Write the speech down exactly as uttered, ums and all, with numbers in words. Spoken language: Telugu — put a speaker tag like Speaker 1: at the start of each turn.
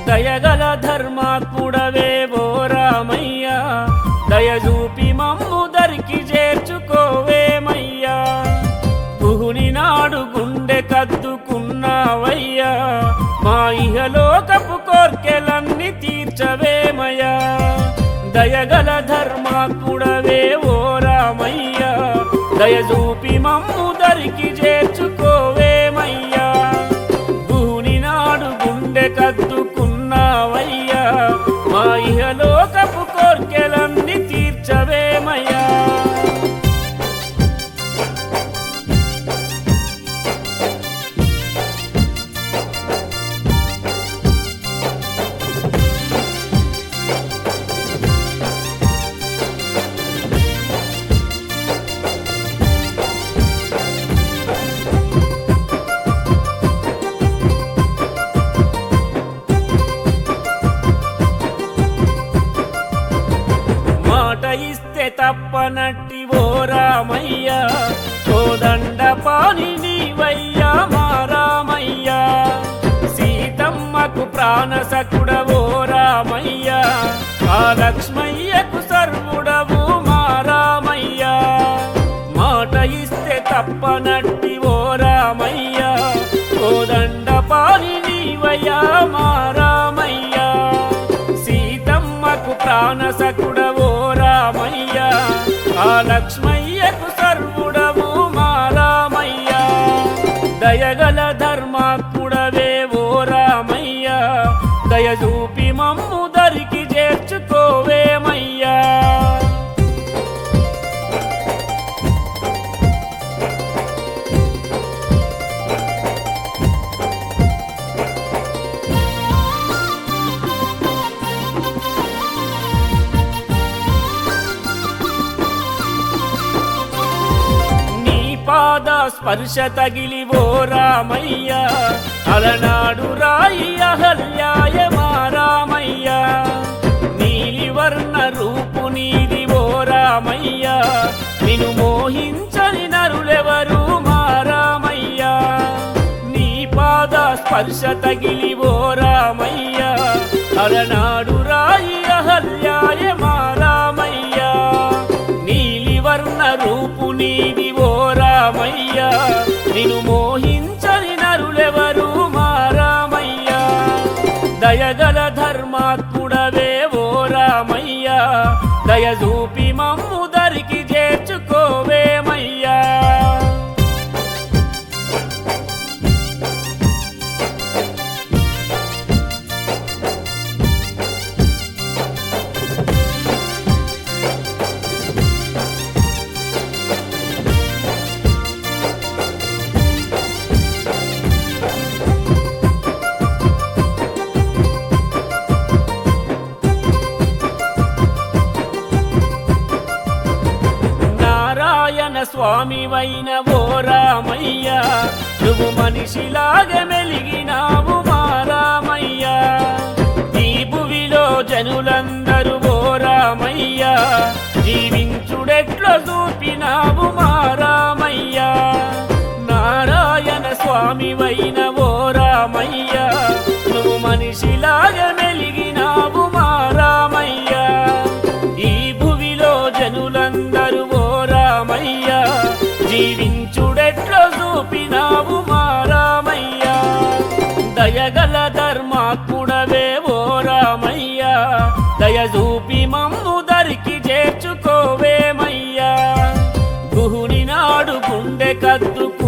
Speaker 1: దయగల ధర్మాత్ముడవే ఓ రామయ్య, దయజూపి మమ్ము దరికి చేర్చుకోవేమయ్యా. గుహుని నాడు గుండె కద్దుకున్నావయ్యా, మా ఇహలోకపు కోర్కెలన్నీ తీర్చవేమయ్యా. దయగల ధర్మాత్ముడవే ఓ రామయ్య, దయజూపి మమ్ము దరికి చేర్చుకోవేమయ్యా. గుహుని నాడు గుండె కద్దుకున్నావయ్యా, మా ఇహలోకపు కోర్కెలన్నీ తీర్చవేమయ్యా. ఇస్తే తప్పనట్టి ఓ రామయ్య, కోదండ పాని నీవయ్యా మా రామయ్య. సీతమ్మకు ప్రాణసకుడవో రామయ్య, ఆ లక్ష్మయ్యకు సర్వుడవు మా రామయ్య. మాట ఇస్తే తప్పనట్టి ఓ రామయ్య, కోదండ పాని నీవయ్యా మా రామయ్య. సీతమ్మకు ప్రాణసకుడవో రామయ్య, ఆ లక్ష్మయ్యకు సర్వుడవు మా రామయ్య. దయగల ధర్మాత్ముడవే ఓ రామయ్య, దయజూపి మమ్ము దరికి చేర్చుకోవేమయ్యా. పాద స్పర్శ తగిలి ఓ రామయ్య, అలనాడు రాయి అహల్యాయ మా రామయ్య. నీలివర్ణ రూపు నీది ఓ రామయ్య, నిన్ను మోహించని నరులెవరు మా రామయ్య. నీ పాద స్పర్శ తగిలి ఓ రామయ్య, అలనాడు రాయి అహల్యాయ మా రామయ్య. నీలివర్ణ రూపు నీది ఓ రామయ్య, నిన్ను మోహించని నరులెవరు మా రామయ్య. దయగల ధర్మాత్ముడవే ఓ రామయ్య, దయజూపి మమ్ము దరికి చేర్చుకోవేమయ్యా. స్వామివైన ఓ రామయ్య, నువ్వు మనిషిలాగా మెలిగినావు మా రామయ్య. ఈ భువిలో జనులందరూ ఓ రామయ్య, జీవించుడెట్లో చూపినావు మా రామయ్య. నారాయణ స్వామివైన ఓ రామయ్య, నువ్వు మనిషిలాగా మెలిగినావు మా రామయ్య. ఈ భువిలో జనులందరూ ఓ రామయ్య, జీవించుడెట్లో చూపినావు మా రామయ్య. దయగల ధర్మాత్ముడవే ఓ రామయ్య, దయజూపి మమ్ము దరికి చేర్చుకోవేమయ్యా. గుహుని నాడు గుండె కద్దుకు